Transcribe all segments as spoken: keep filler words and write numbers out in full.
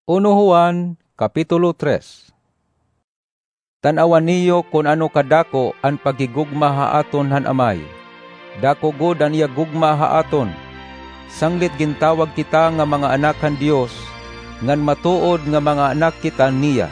Uno Juan, Kapitulo tres. Tanawan niyo kung ano kadako ang pagigugma haaton han amay. Dako gud ang iya gugma haaton. Sanglit gintawag kita nga mga anak kan Dios, ngan matuod nga mga anak kita niya.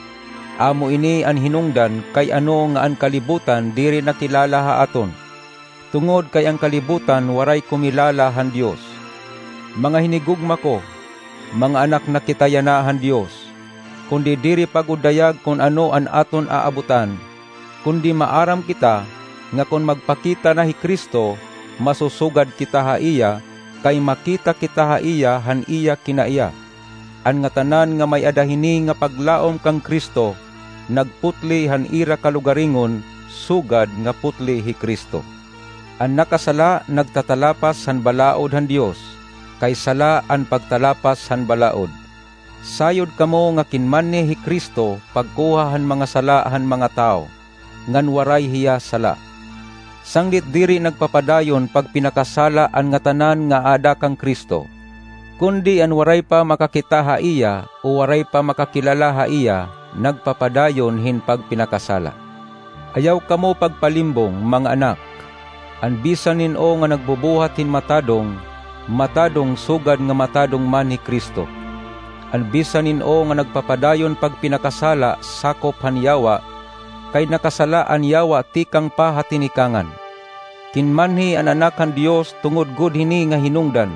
Amo ini ang hinungdan kay ano nga ang kalibutan diri nakilala haaton. Tungod kay ang kalibutan waray kumilala han Dios. Mga hinigugma ko, mga anak na kitayanahan Dios, kundi diri pagudayag kung ano an aton aabutan, kundi maaram kita nga kung magpakita na hi Kristo, masusugad kita ha iya, kay makita kita ha iya han iya kinaiya. An nga tanan nga may adahini nga paglaom kang Kristo, nagputli han ira kalugaringon, sugad nga putli hi Kristo. An nakasala nagtatalapas han balaod han Dios, kay sala ang pagtalapas han balaod. Sayod kamo nga kinmanni hi Kristo pagkuha han mga sala han mga tao, ngan waray hiya sala. Sanglit diri nagpapadayon pag pinakasala ang nga tanan nga ada kang Kristo. Kundi an waray pa makakita ha iya o waray pa makakilala ha iya, nagpapadayon hin pag pinakasala. Ayaw kamo pagpalimbong, mga anak. An bisan nin-o nga nagbubuhat hin matadong, matadong sugad nga matadong man ni Kristo. An bisan nin-o nga nagpapadayon pag pinakasala sakop han yawa, kay nakasala an yawa tikang pahatinikangan. Kinmanhi an anak han Dios tungod gud hini nga hinungdan,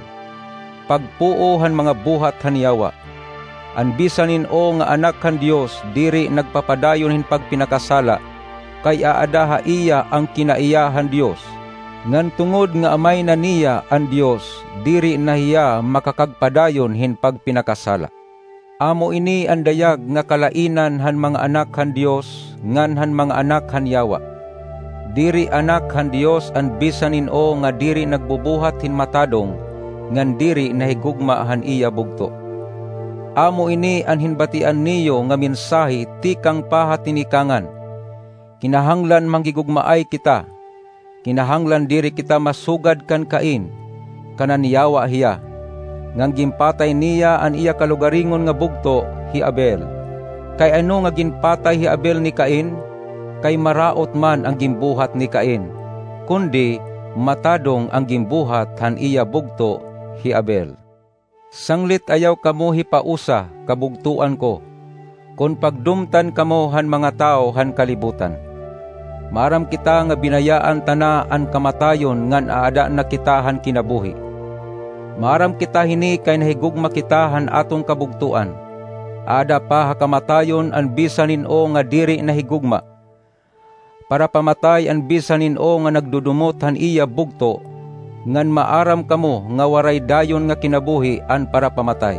pagpuo han mga buhat han yawa. An bisan nin-o nga anak han Dios diri nagpapadayon hin pag pinakasala, kay aada ha iya ang kinaiya han Dios. Ngan tungod nga amay na niya ang Dios, diri na hiya makakagpadayon hin pag pinakasala. Amo ini ang dayag nga kalainan han mga anak han Dios, ngan han mga anak han yawa. Diri anak han Dios ang bisan nin-o nga diri nagbubuhat hin matadong, ngan diri nahigugma han iya bugto. Amo ini ang hinbatian niyo nga mensahe tikang pahatinikangan. Kinahanglan manggigugmaay kita, kinahanglan diri kita masugad kan Cain, kanan yawa hiya, ngang ginpatay niya an iya kalugaringon nga bugto hi Abel. Kay ano nga ginpatay hi Abel ni Cain? Kay maraot man ang gimbuhat ni Cain, kundi matadong ang gimbuhat han iya bugto hi Abel. Sanglit ayaw kamo hipausa kabugtuan ko, kun pagdumtan kamo han mga tao han kalibutan. Maram kita nga binayaan tana an kamatayon ngan aada na kita han kinabuhi. Maram kita hini kay nahigugma kita han atong kabugtuan. Ada pa ha kamatayon an bisan nin-o nga diri nahigugma. Para pamatay an bisan nin-o nga nagdudumot han iya bugto, ngan maaram kamo nga waray dayon nga kinabuhi an para pamatay.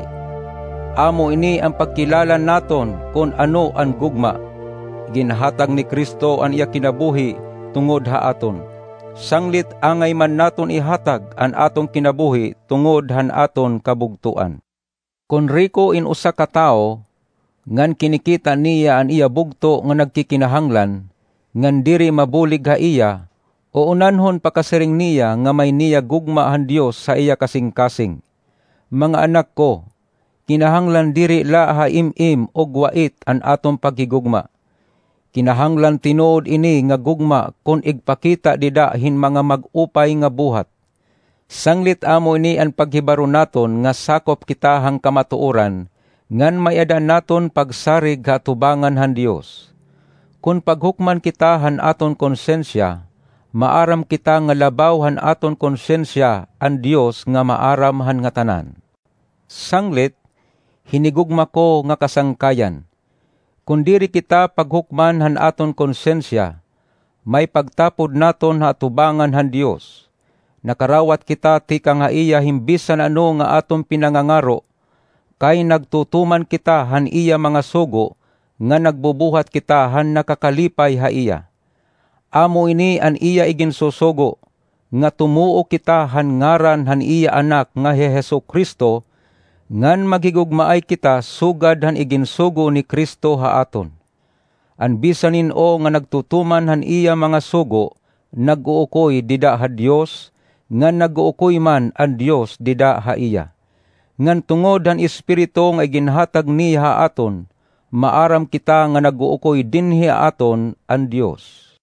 Amo ini ang pagkilala naton kung ano ang gugma. Ginhatag ni Kristo ang iya kinabuhi tungod haaton. Sanglit angay man naton ihatag an atong kinabuhi tungod han aton kabugtuan. Kun riko in usa ka tawo, ngan kinikita niya an iya bugto nga nagkikinahanglan, ngan diri mabulig ha iya, o unanhon pakasiring niya nga may niya gugma han Dios sa iya kasing-kasing. Mga anak ko, kinahanglan diri la ha im-im og wait an atong paghigugma. Kinahanglan tinuod ini nga gugma kung igpakita dida hin mga mag-upay nga buhat. Sanglit amo ini ang paghibaro naton nga sakop kita hang kamatuoran, ngan mayada naton pagsarig hatubangan han Dios. Kung paghukman kita han aton konsensya, maaram kita nga labaw han aton konsensya ang Dios nga maaram han nga tanan. Sanglit, hinigugma ko nga kasangkayan. Kung diri kita paghukman han aton konsensya, may pagtapod naton hatubangan han Dios. Nakarawat kita tikang ha iya himbisan ano nga aton pinangangaro, kay nagtutuman kita han iya mga sugo, nga nagbubuhat kita han nakakalipay ha iya. Amo ini an iya iginsusugo, nga tumuo kita han ngaran han iya anak nga hi Jesu-Kristo, ngan magigugmaay kita sugad han iginsugo ni Kristo haaton. An bisan nin-o nga nagtutuman han iya mga sugo, nag-uukoy dida ha Dios, ngan nag-uukoy man ang Dios dida ha iya. Ngan tungod han Espiritu nga ginhatag niya aton, maaram kita nga naguukoy dinhi aton ang Dios.